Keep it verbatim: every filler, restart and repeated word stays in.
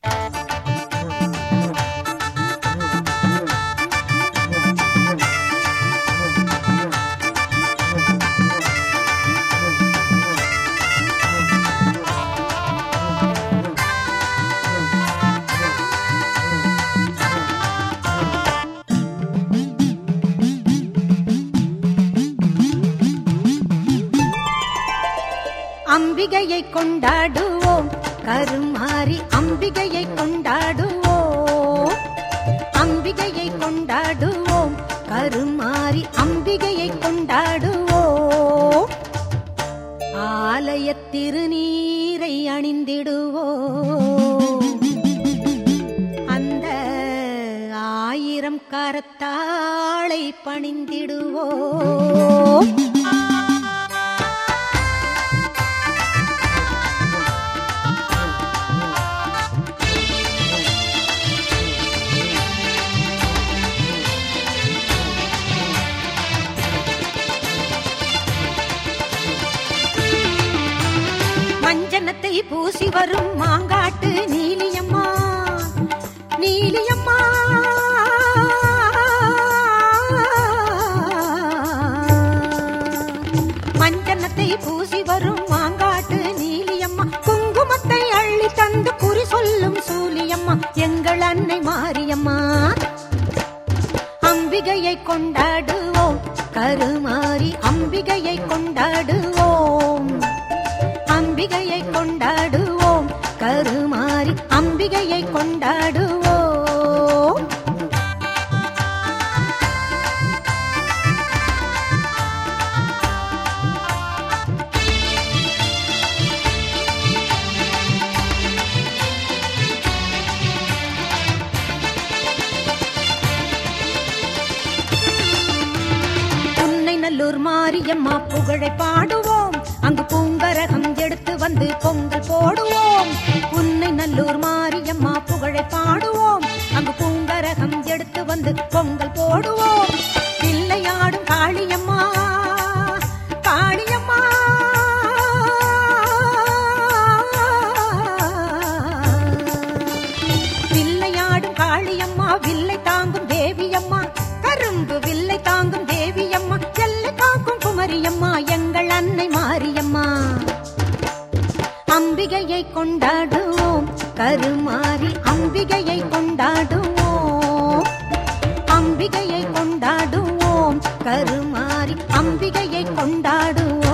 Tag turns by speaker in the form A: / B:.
A: அம்பிகையை கொண்டாடுவோம் கருமாரி அம்பிகையை கொண்டாடுவோம் அம்பிகையை கொண்டாடுவோம் கருமாரி அம்பிகையை கொண்டாடுவோம் ஆலய திருநீரை அணிந்திடுவோம் அந்த ஆயிரம் கரத்தாளை பணிந்திடுவோம் மஞ்சனத்தை பூசி வரும் மாங்காட்டு நீலியம்மா நீலியம்மா மஞ்சனத்தை பூசி வரும் மாங்காட்டு நீலியம்மா குங்குமத்தை அள்ளி தந்து குறி சொல்லும் சூலியம்மா எங்கள் அன்னை மாரியம்மா அம்பிகையை கொண்டாடுவோம் கருமாரி அம்பிகையை கொண்டாடுவோம் அம்பிகையை கொண்டாடுவோம் கருமாரி அம்பிகையை கொண்டாடுவோம் உன்னை நல்லூர் மாரியம்மா புகழை பாடுவோம் அங்கு பூங்கரகம் எடுத்து வந்து பொங்கல் போடுவோம் உன்னை நல்லூர் மாரியம்மா புகழை பாடுவோம் அங்கு பூங்கரகம் எடுத்து வந்து பொங்கல் போடுவோம் பிள்ளையாடும் காளியம்மா காளியம்மா பிள்ளையாடும் காளியம்மா வில்லை தாங்கும் தேவியம்மா கரும்பு வில்லை தாங்கும் தேவியம்மா எல்லை காக்கும் குமரியம்மா எங்கள் அன்னை மாரியம்மா அம்பிகையை கொண்டாடுவோம் கருமாரி அம்பிகையை கொண்டாடுவோம் அம்பிகையை கொண்டாடுவோம் கருமாரி அம்பிகையை கொண்டாடுவோம்